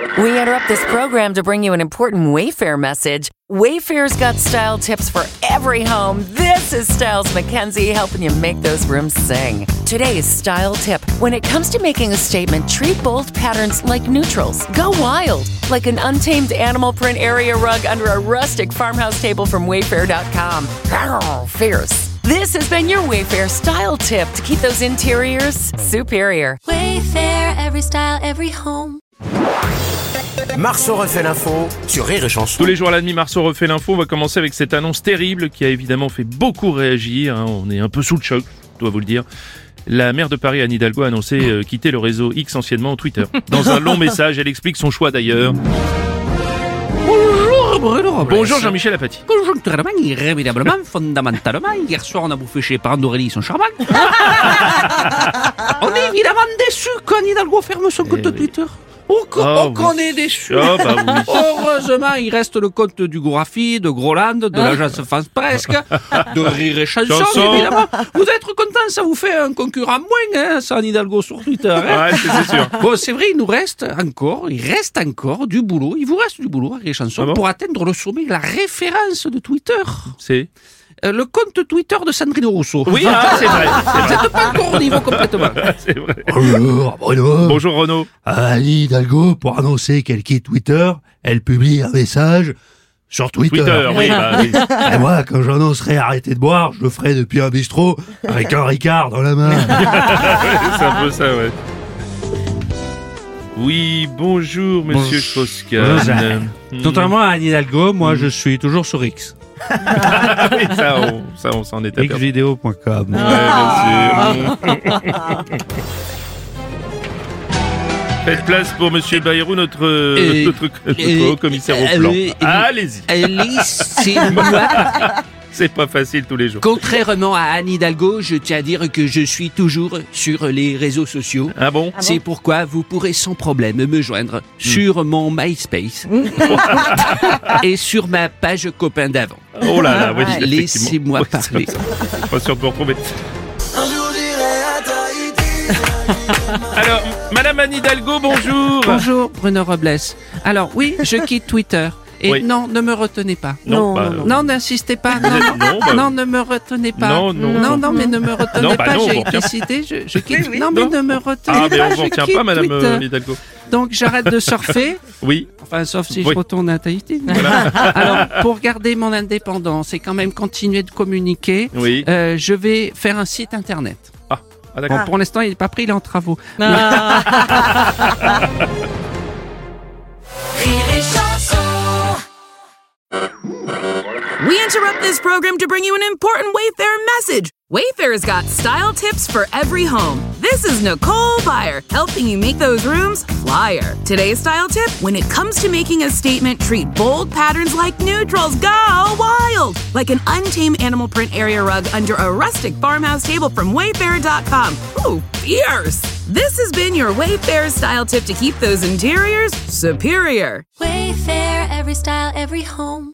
We interrupt this program to bring you an important Wayfair message. Wayfair's got style tips for every home. This is Styles Mackenzie helping you make those rooms sing. Today's style tip. When it comes to making a statement, treat bold patterns like neutrals. Go wild, like an untamed animal print area rug under a rustic farmhouse table from Wayfair.com. Arr, fierce. This has been your Wayfair style tip to keep those interiors superior. Wayfair, every style, every home. Marceau refait l'info sur Rire et Chanson. Tous les jours à la demi, Marceau refait l'info. On va commencer avec cette annonce terrible qui a évidemment fait beaucoup réagir. On est un peu sous le choc, je dois vous le dire. La maire de Paris, Anne Hidalgo, a annoncé quitter le réseau X, anciennement Twitter. Dans un long message, elle explique son choix d'ailleurs. Bonjour Bruno Robles. Bonjour Jean-Michel Apathy. Conjoncturellement, irrémédiablement, fondamentalement, hier soir on a bouffé chez les parents d'Aurélie, ils sont charmants. On est évidemment déçus qu'Anne Hidalgo ferme son compte Twitter. Qu'on est déçus. Oh, bah oui. Heureusement, il reste le compte du Gorafi, de Groland, de l'agence France Presque, de Rire et Chanson, évidemment. Vous êtes contents, ça vous fait un concurrent moins, ça, Anne Hidalgo sur Twitter. Ouais, c'est sûr. Bon, c'est vrai, il reste encore du boulot. Il vous reste du boulot, Rire et Chanson, pour atteindre le sommet, la référence de Twitter. C'est le compte Twitter de Sandrine Rousseau. Oui, c'est vrai. Vous n'êtes pas encore au niveau complètement. C'est vrai. Bonjour Bruno. Bonjour Renaud. Anne Hidalgo, pour annoncer qu'elle quitte Twitter, elle publie un message sur Twitter. Oui, bah oui. Et moi, quand j'annoncerai arrêter de boire, je le ferai depuis un bistrot avec un Ricard dans la main. C'est un peu ça, ouais. Oui, bonjour Monsieur Strauss-Kahn. Contrairement à Anne Hidalgo, moi je suis toujours sur X. Oui, ça, on s'en est aperçu. Xvideo.com. Ouais, bien sûr. Faites place pour Monsieur Bayrou, notre haut commissaire au plan. Allez-y. C'est moi. C'est pas facile tous les jours. Contrairement à Anne Hidalgo, je tiens à dire que je suis toujours sur les réseaux sociaux. Ah bon? C'est pourquoi vous pourrez sans problème me joindre sur mon MySpace et sur ma page copain d'avant. Oh là là, oui. Laissez-moi parler. Pas sûr de vous retrouver. Alors, Madame Anne Hidalgo, bonjour. Bonjour Bruno Robles. Alors oui, je quitte Twitter. Et Oui. non, ne me retenez pas. Non, N'insistez pas. Non, Ne me retenez pas. Non, mais ne me retenez Non, pas. non, J'ai on retient. décidé, je quitte. Oui. Non, mais Non. ne me retenez Ah, mais pas. on vous retient pas, Madame Hidalgo. Donc j'arrête de surfer. Oui. Enfin, sauf si Oui. je retourne à Tahiti. Alors, pour garder mon indépendance et quand même continuer de communiquer, Oui. je vais faire un site internet. Ah, Bon, d'accord. pour l'instant, il n'est pas pris, il est en travaux. Rire et Chanson. We interrupt this program to bring you an important Wayfair message. Wayfair's got style tips for every home. This is Nicole Byer, helping you make those rooms flyer. Today's style tip, when it comes to making a statement, treat bold patterns like neutrals. Go wild! Like an untamed animal print area rug under a rustic farmhouse table from Wayfair.com. Ooh, fierce! This has been your Wayfair style tip to keep those interiors superior. Wayfair, every style, every home.